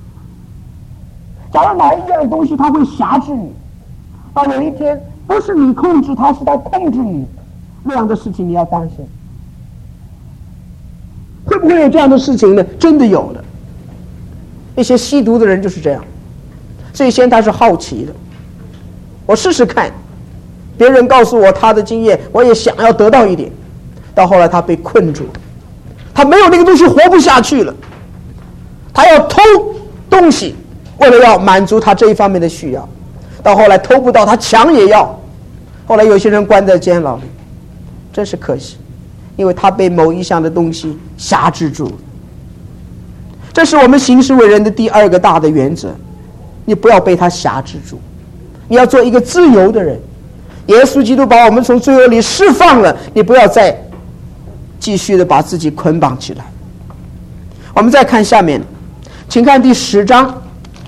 假如哪一样东西它会辖制你，到有一天不是你控制它，是它控制你，那样的事情你要当心。会不不会有这样的事情呢？真的有的。那些吸毒的人就是这样，最先他是好奇的，我试试看，别人告诉我他的经验，我也想要得到一点，到后来他被困住了，他没有那个东西活不下去了，他要偷东西，为了要满足他这一方面的需要，到后来偷不到他抢也要，后来有些人关在监牢里，真是可惜，因为他被某一项的东西辖制住了。这是我们行事为人的第二个大的原则，你不要被他辖制住，你要做一个自由的人。耶稣基督把我们从罪恶里释放了，你不要再继续的把自己捆绑起来。我们再看下面，请看第10章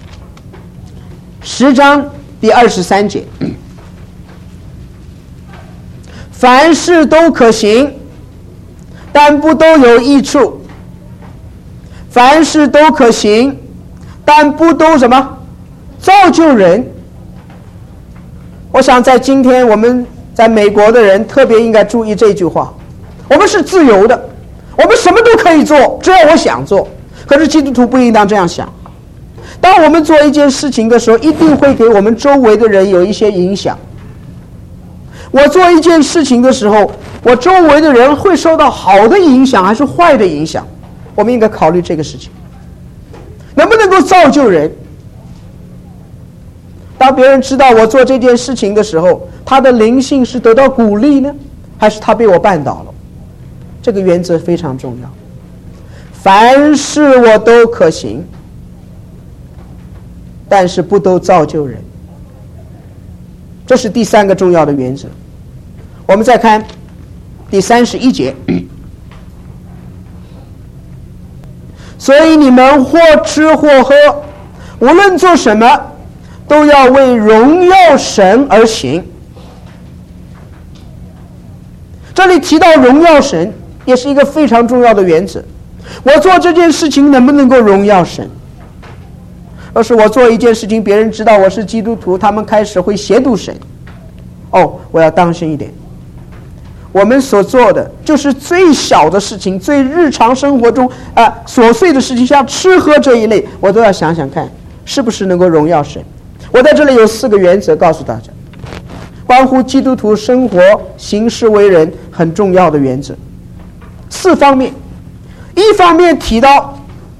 ，10章第23节，凡事都可行，但不都有益处。凡事都可行，但不都什么造就人。我想在今天我们在美国的人特别应该注意这句话，我们是自由的，我们什么都可以做，只要我想做。可是基督徒不应当这样想，当我们做一件事情的时候，一定会给我们周围的人有一些影响。我做一件事情的时候，我周围的人会受到好的影响还是坏的影响，我们应该考虑这个事情，能不能够造就人。当别人知道我做这件事情的时候，他的灵性是得到鼓励呢，还是他被我绊倒了？这个原则非常重要。凡事我都可行，但是不都造就人。这是第3个重要的原则。我们再看第31节，所以你们或吃或喝，无论做什么，都要为荣耀神而行。这里提到荣耀神，也是一个非常重要的原则。我做这件事情能不能够荣耀神？要是我做一件事情，别人知道我是基督徒，他们开始会亵渎神，我要当心一点。我们所做的就是最小的事情，最日常生活中琐碎的事情，像吃喝这一类，我都要想想看是不是能够荣耀神。我在这里有4个原则告诉大家，关乎基督徒生活行事为人很重要的原则。4方面，一方面提到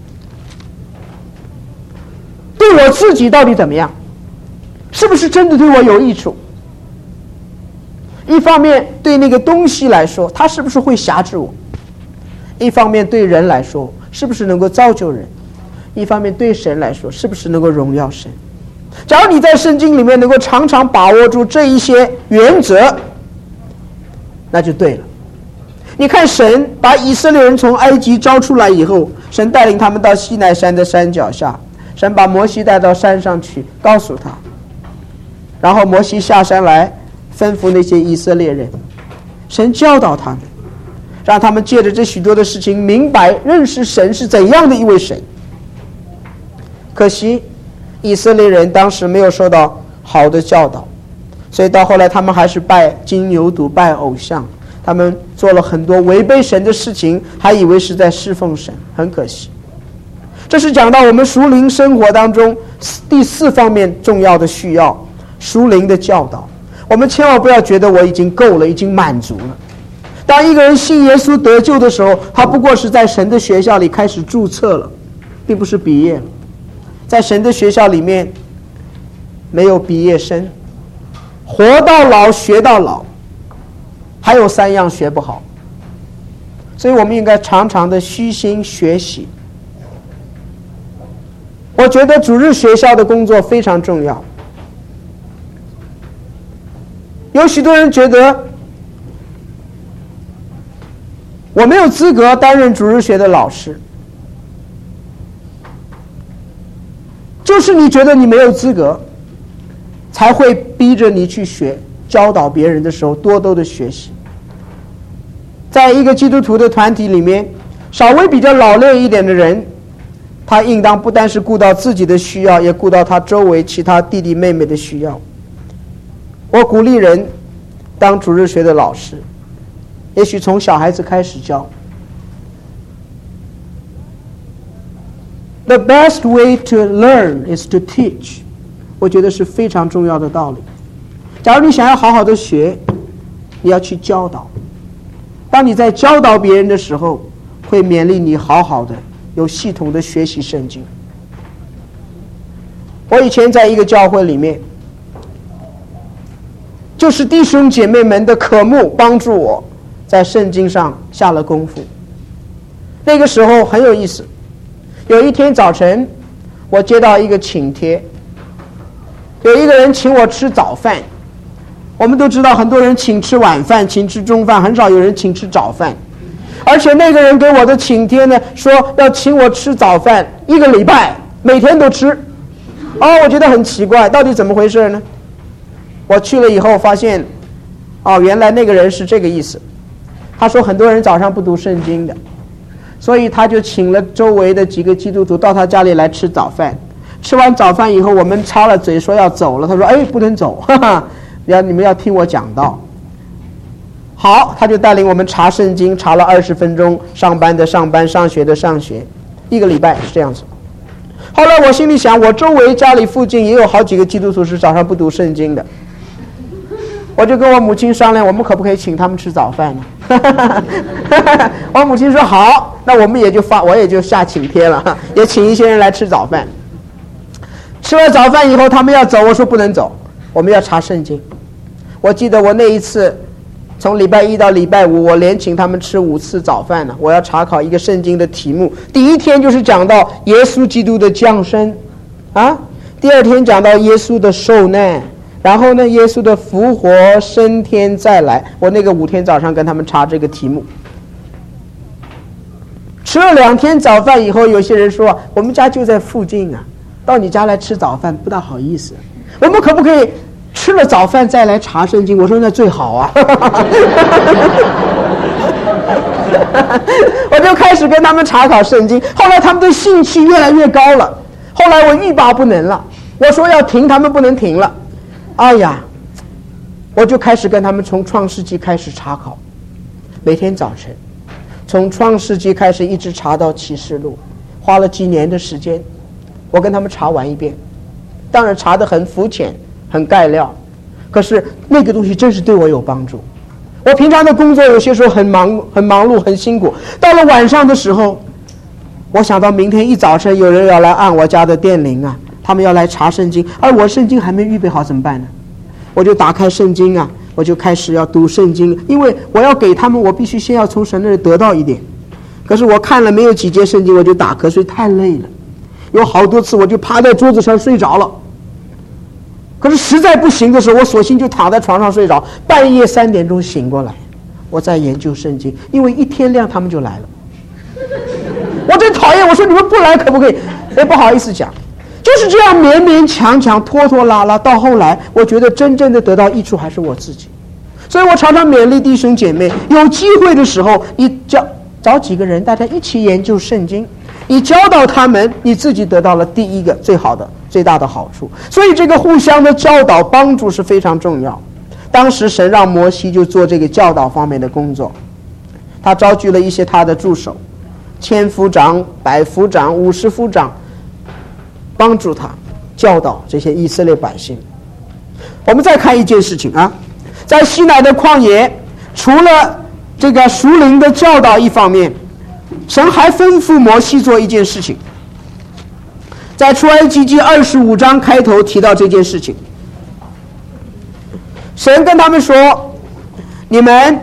对我自己到底怎么样，是不是真的对我有益处；一方面对那个东西来说，它是不是会辖制我；一方面对人来说，是不是能够造就人；一方面对神来说，是不是能够荣耀神。假如你在圣经里面能够常常把握住这一些原则，那就对了。你看神把以色列人从埃及招出来以后，神带领他们到西奈山的山脚下，神把摩西带到山上去告诉他，然后摩西下山来吩咐那些以色列人，神教导他们，让他们借着这许多的事情明白认识神是怎样的一位神。可惜以色列人当时没有受到好的教导，所以到后来他们还是拜金牛犊，拜偶像，他们做了很多违背神的事情，还以为是在侍奉神，很可惜。这是讲到我们属灵生活当中第4方面重要的需要，属灵的教导。我们千万不要觉得我已经够了，已经满足了。当一个人信耶稣得救的时候，他不过是在神的学校里开始注册了，并不是毕业了。在神的学校里面没有毕业生，活到老学到老，还有3样学不好，所以我们应该常常的虚心学习。我觉得主日学校的工作非常重要。有许多人觉得我没有资格担任主日学的老师，就是你觉得你没有资格，才会逼着你去学，教导别人的时候多多的学习。在一个基督徒的团体里面，稍微比较老练一点的人，他应当不单是顾到自己的需要，也顾到他周围其他弟弟妹妹的需要。我鼓励人当主日学的老师，也许从小孩子开始教， The best way to learn is to teach. 我觉得是非常重要的道理。假如你想要好好的学，你要去教导。当你在教导别人的时候，会勉励你好好的有系统的学习圣经。我以前在一个教会里面，就是弟兄姐妹们的渴慕帮助我在圣经上下了功夫。那个时候很有意思，有一天早晨我接到一个请帖，有一个人请我吃早饭。我们都知道很多人请吃晚饭，请吃中饭，很少有人请吃早饭。而且那个人给我的请帖呢，说要请我吃早饭1个礼拜，每天都吃。我觉得很奇怪，到底怎么回事呢？我去了以后发现，原来那个人是这个意思。他说很多人早上不读圣经的，所以他就请了周围的几个基督徒到他家里来吃早饭。吃完早饭以后，我们插了嘴说要走了，他说不能走，哈哈，你们要听我讲道。好，他就带领我们查圣经，查了20分钟，上班的上班，上学的上学，1个礼拜是这样子。后来我心里想，我周围家里附近也有好几个基督徒是早上不读圣经的，我就跟我母亲商量，我们可不可以请他们吃早饭呢？我母亲说好，那我也就下请帖了，也请一些人来吃早饭。吃了早饭以后，他们要走，我说不能走，我们要查圣经。我记得我那一次从礼拜1到礼拜5，我连请他们吃5次早饭呢。我要查考一个圣经的题目，第一天就是讲到耶稣基督的降生，第二天讲到耶稣的受难，然后呢，耶稣的复活、升天再来。我那个5天早上跟他们查这个题目。吃了2天早饭以后，有些人说我们家就在附近啊，到你家来吃早饭不大好意思，我们可不可以吃了早饭再来查圣经？我说那最好啊。我就开始跟他们查考圣经，后来他们的兴趣越来越高了，后来我欲罢不能了，我说要停他们不能停了。我就开始跟他们从创世纪开始查考，每天早晨从创世纪开始一直查到启示录，花了几年的时间，我跟他们查完一遍。当然查得很肤浅很概料，可是那个东西真是对我有帮助。我平常的工作有些时候很忙碌很辛苦，到了晚上的时候，我想到明天一早晨有人要来按我家的电铃啊，他们要来查圣经，而我圣经还没预备好怎么办呢？我就打开圣经啊，我就开始要读圣经，因为我要给他们，我必须先要从神那里得到一点。可是我看了没有几节圣经我就打瞌睡，太累了，有好多次我就趴在桌子上睡着了。可是实在不行的时候，我索性就躺在床上睡着，半夜3点钟醒过来，我在研究圣经，因为一天亮他们就来了。我真讨厌，我说你们不来可不可以？不好意思讲，就是这样勉勉强强拖拖拉拉，到后来我觉得真正的得到益处还是我自己。所以我常常勉励弟兄姐妹，有机会的时候你找几个人大家一起研究圣经，你教导他们，你自己得到了第一个最好的最大的好处。所以这个互相的教导帮助是非常重要。当时神让摩西就做这个教导方面的工作，他召集了一些他的助手，1000夫长、100夫长、50夫长，帮助他教导这些以色列百姓。我们再看一件事情啊，在西乃的旷野，除了这个属灵的教导一方面，神还吩咐摩西做一件事情。在出埃及记25章开头提到这件事情，神跟他们说，你们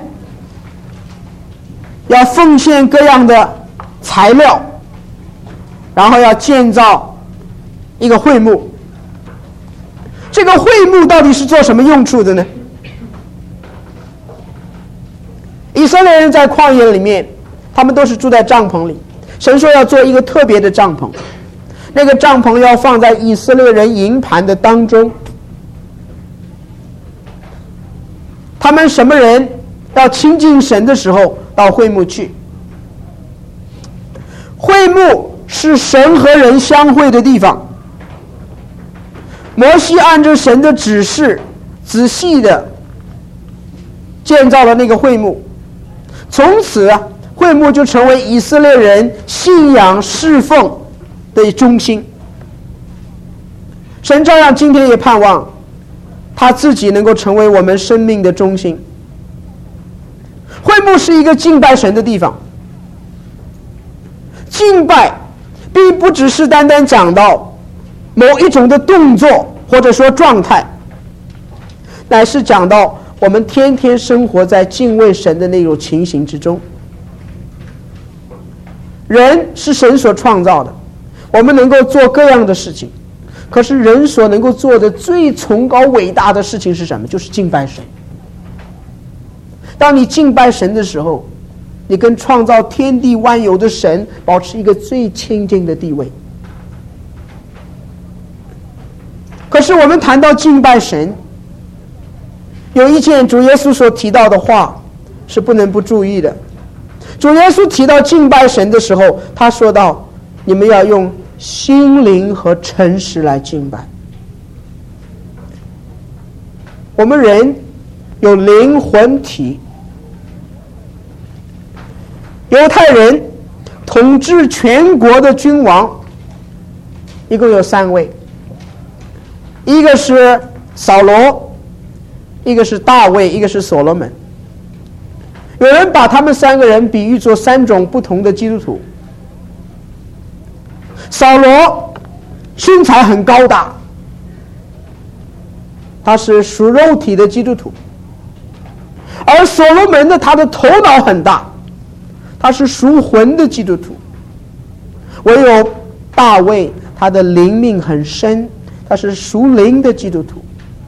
要奉献各样的材料，然后要建造一个会幕。这个会幕到底是做什么用处的呢？以色列人在旷野里面，他们都是住在帐篷里，神说要做一个特别的帐篷，那个帐篷要放在以色列人营盘的当中。他们什么人要亲近神的时候到会幕去。会幕是神和人相会的地方。摩西按照神的指示仔细的建造了那个会幕，从此会幕就成为以色列人信仰侍奉的中心。神照样今天也盼望他自己能够成为我们生命的中心。会幕是一个敬拜神的地方，敬拜并不只是单单讲到某一种的动作或者说状态，乃是讲到我们天天生活在敬畏神的那种情形之中。人是神所创造的，我们能够做各样的事情，可是人所能够做的最崇高伟大的事情是什么？就是敬拜神。当你敬拜神的时候，你跟创造天地万有的神保持一个最亲近的地位。可是我们谈到敬拜神，有一件主耶稣所提到的话是不能不注意的。主耶稣提到敬拜神的时候，他说到你们要用心灵和诚实来敬拜。我们人有灵魂体，犹太人统治全国的君王一共有3位，一个是扫罗，一个是大卫，一个是所罗门。有人把他们3个人比喻作3种不同的基督徒。扫罗身材很高大，他是属肉体的基督徒；而所罗门呢，他的头脑很大，他是属魂的基督徒。唯有大卫，他的灵命很深，他是属灵的基督徒。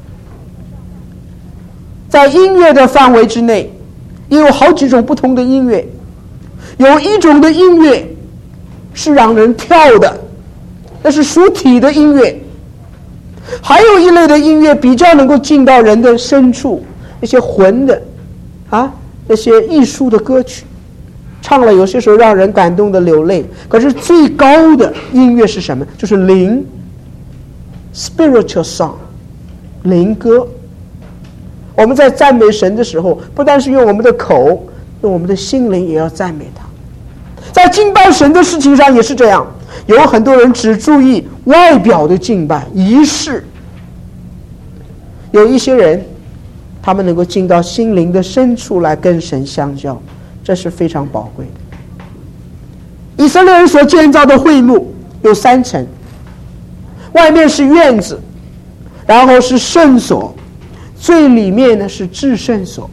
在音乐的范围之内，也有好几种不同的音乐。有一种的音乐是让人跳的，那是属体的音乐。还有一类的音乐比较能够进到人的深处，那些魂的那些艺术的歌曲，唱了有些时候让人感动的流泪。可是最高的音乐是什么？就是灵 spiritual song， 灵歌。我们在赞美神的时候，不但是用我们的口，用我们的心灵也要赞美他。在敬拜神的事情上也是这样，有很多人只注意外表的敬拜仪式，有一些人他们能够进到心灵的深处来跟神相交，这是非常宝贵的。以色列人所建造的会幕有3层，外面是院子，然后是圣所，最里面呢是至圣所。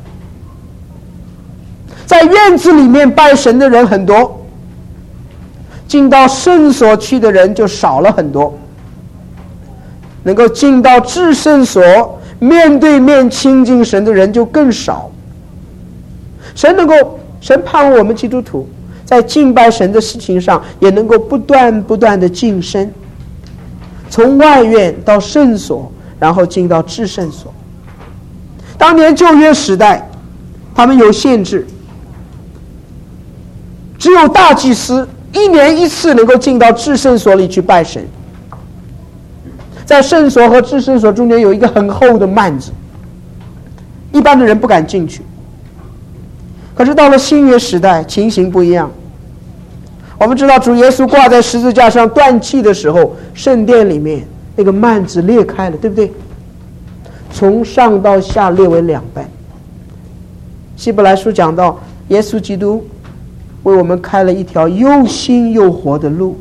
在院子里面拜神的人很多，进到圣所去的人就少了很多。能够进到至圣所面对面亲近神的人就更少。神盼望我们基督徒在敬拜神的事情上也能够不断的晋升，从外院到圣所，然后进到至圣所。当年旧约时代他们有限制，只有大祭司1年1次能够进到至圣所里去拜神。在圣所和至圣所中间有一个很厚的幔子，一般的人不敢进去。可是到了新约时代，情形不一样。我们知道主耶稣挂在十字架上断气的时候，圣殿里面那个幔子裂开了，对不对？从上到下裂为2半。希伯来书讲到耶稣基督为我们开了一条又新又活的路，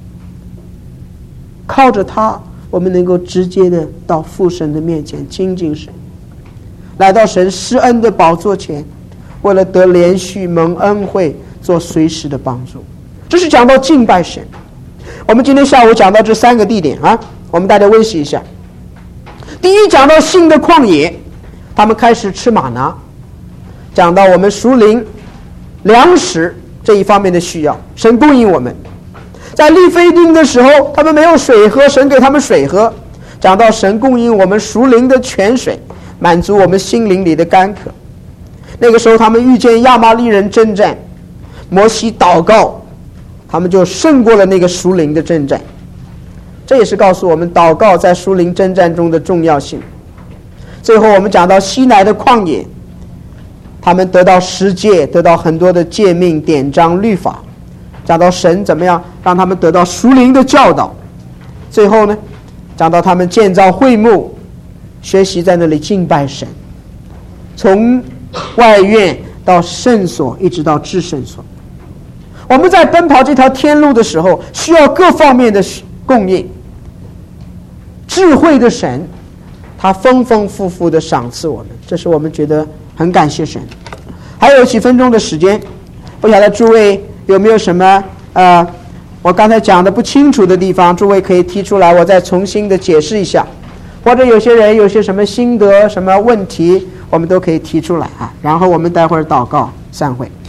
靠着他我们能够直接的到父神的面前亲近神，来到神施恩的宝座前，为了得连续蒙恩惠做随时的帮助。这是讲到敬拜神。我们今天下午讲到这3个地点我们大家温习一下。第一，讲到新的旷野，他们开始吃玛拿，讲到我们属灵粮食这一方面的需要，神供应我们。在利非丁的时候，他们没有水喝，神给他们水喝，讲到神供应我们属灵的泉水，满足我们心灵里的干渴。那个时候他们遇见亚玛力人征战，摩西祷告，他们就胜过了那个属灵的征战。这也是告诉我们祷告在属灵征战中的重要性。最后我们讲到西乃的旷野，他们得到10诫，得到很多的诫命典章律法，讲到神怎么样让他们得到属灵的教导。最后呢，讲到他们建造会幕，学习在那里敬拜神，从外院到圣所，一直到至圣所。我们在奔跑这条天路的时候，需要各方面的供应。智慧的神，他丰丰富富的赏赐我们，这是我们觉得很感谢神。还有几分钟的时间，不晓得诸位有没有什么我刚才讲的不清楚的地方，诸位可以提出来，我再重新的解释一下。或者有些人有些什么心得、什么问题，我们都可以提出来啊。然后我们待会儿祷告散会。